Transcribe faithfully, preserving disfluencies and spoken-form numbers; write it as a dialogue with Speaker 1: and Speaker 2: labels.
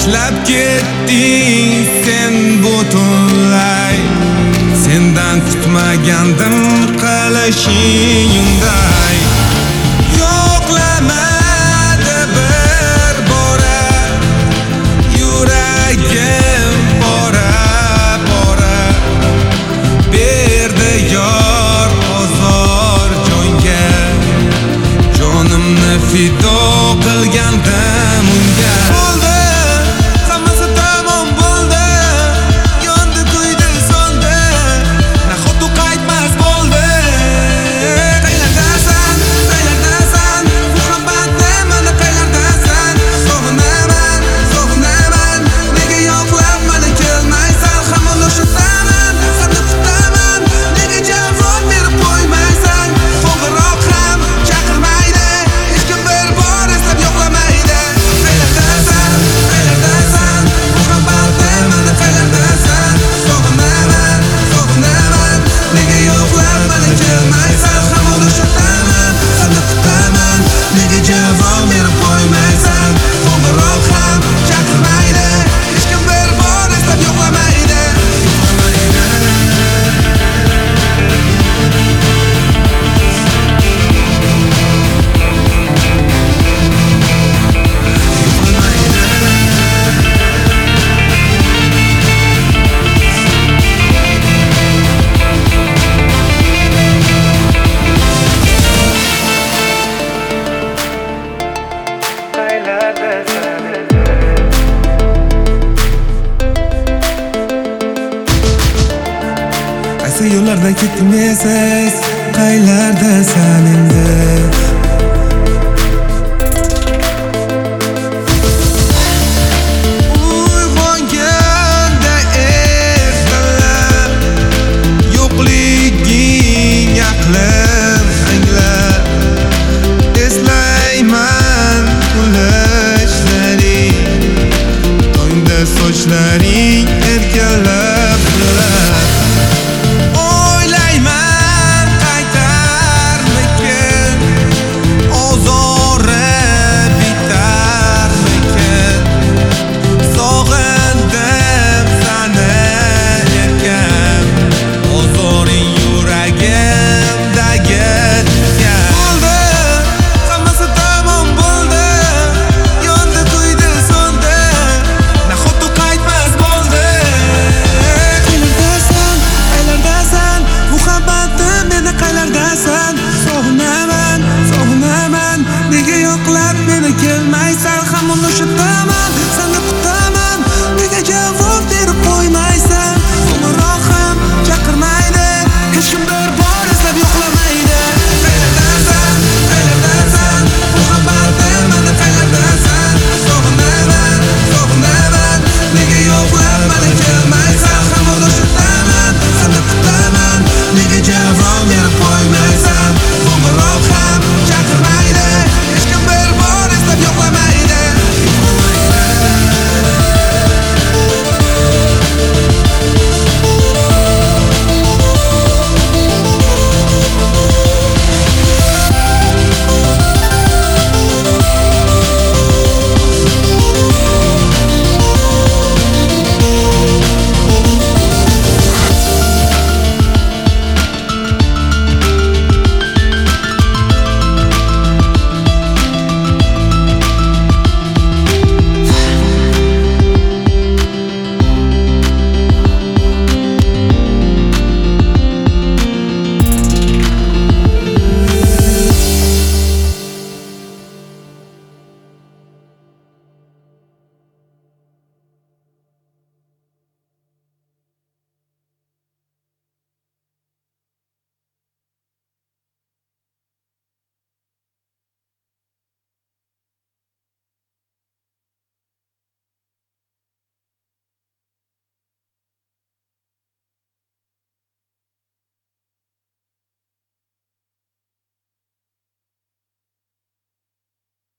Speaker 1: tashlab ketding sen butunlay. Sendan kutmagandim qilishingday. Yo'qlamadi bir bora yuragim bora bora. Berdi yor ozor jonga, jonimni fido qilgandim unga. Bo'ldi, hammasi tamom bo'ldi, yondi kuydi so'ndi, nahotu qaytmas bo'ldi. Qayerdasan, qayerdasan, muhabbatda mana qayerdasan? Sog'inaman, sog'inaman, nega yo'qlab mana kelmaysan? Hamon o'shataman, seni kutaman, nega javob berib qo'ymaysan? Qo'ng'iroq ham chaqirmaydi, hech kim bir bor eslab yo'qlamaydi. Qayerdasan, qayerdasan, muhabbatda mana qayerdasan? Sog'inaman, sog'inaman, nega yo'qlab mana kelmaysan? Hamon o'shataman, seni kutaman, nega javob berib qo'ymaysan? Qo'ng'iroq ham chaqirmaydi, hech kim bir bor eslab yo'qlamaydi. Qaysi yo'llardan ketding esiz, qaylardasan endi?